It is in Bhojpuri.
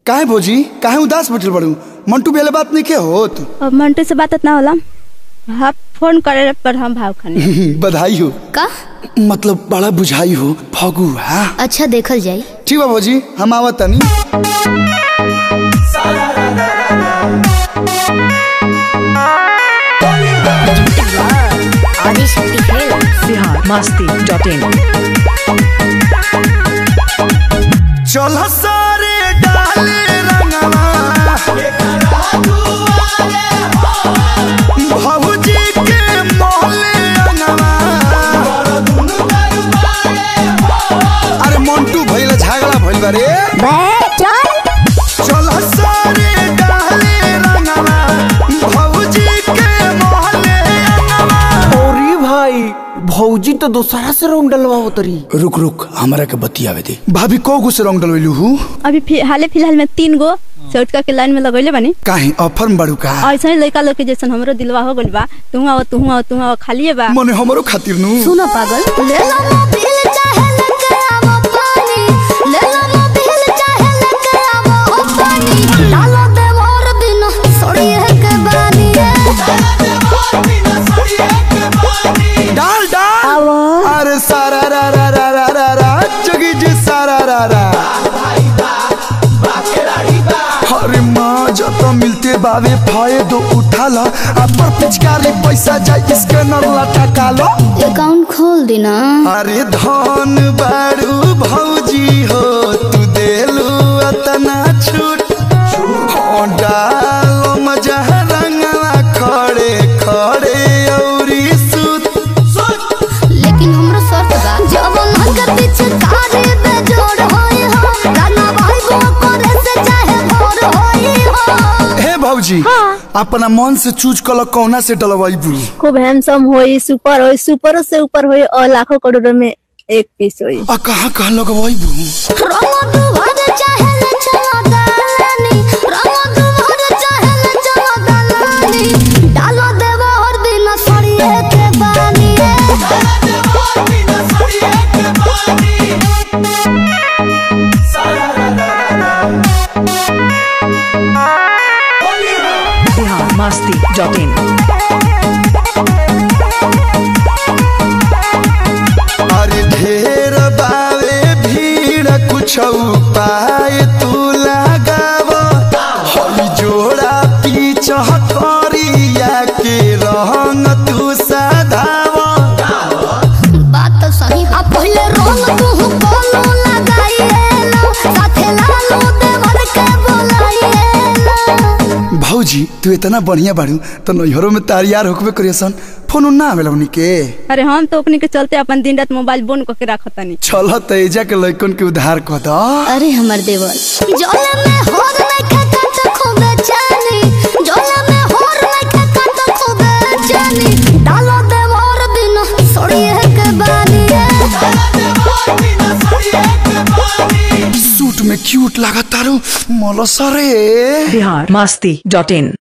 काहे भौजी काहे उदास बैठल बड़ू? मंटू बेले बात नहीं के होत? अब मंटू से बात ना होला। हाँ फोन करे पर हम भाव खाने। बधाई हो। का मतलब बड़ा बुझाई हो फगू। हाँ अच्छा देखल जाई। ठीक बा भौजी हम आवत तनी। biharmasti.in चल सारे डाले रंगवा भौजी के मोहले रंगवा। अरे मंटू भइल झगड़ा भइल बा रे। चल सारे डाले रंगवा भौजी के मोहले रंगवा। अरे भाई भौजी तो दोसरा से रंग डलवाओ तरी। रुक रुक हमरा के बतियावे दे। भाभी को गो से रंग डलवेलू हूँ? अभी हाले फिलहाल में 3 गो चौटका के लाइन में लगैले बानी। काहे ऑफर में बड़ू का? ऐसा ही लड़का लोग के जैसन हमरो दिलवा हो गइल बा। तू आओ खालिए बा। मने हमरो खातिर नु। सुनो पागल ले लो मोबिल चाहे लेके आवो पानी ले लो मोबिल चाहे लेके आवो पानी डालो दे मोर बिना सोड़िए के बानी डाल डाल। अरे सारा रा रा रा रा रा रा जगी जी सारा रा रा। अरे माँ जब मिलते बावे फायदो उठा ला पर पिचकारी पैसा जाए इसके नरला टका लो। अकाउंट खोल देना। अरे धन बारू भौजी हो तू देलू अतना छूट। डालो मजा रंगला खड़े खड़े औरी सूत। लेकिन हमरा शर्त बा जब मन के पीछे कारे पे जोड़ होई हो गाना भाई को करे से चाहे भोर होई हो। हे भौजी अपना मन से चूज कल कौना से डलवाई बू? खूब हैंडसम होई, सुपर होई, सुपरों से ऊपर होई और लाखों करोड़ों में एक पीस होई। आ कहाँ लगवाई बू? रंग दुहर चाहे ले चला दालानी रंग दुहर चाहे ले चला दालानी डालो देवा और बिना सड़िए के बानी biharmasti.in अरे ढेर बावे भीड़ कुछ उपाय तू लगाव। हई जोड़ा पीछा करिया के रंग तू सधाव। बात तो सही आ पहले रंग तू बोलो लगाइएलो साथे लालो देवर के बोलाइएलो। भौजी तू इतना बढ़िया बाड़ू तो नैहरों में तैयार होकबे करियसन। फोन ना आवेला उनी के? अरे हम तो अपने के चलते अपन दिन रात मोबाइल बंद करके रखतानी। चल तेजा के लइकन के उधार क द। अरे हमर देवर जोला में होर नहीं खाता तो खूब जानी जोला में होर नहीं खाता तो खूब जानी डालो देवर बिना सोड़िए के बानी सूट में क्यूट लागत तारू मलसरे। biharmasti.in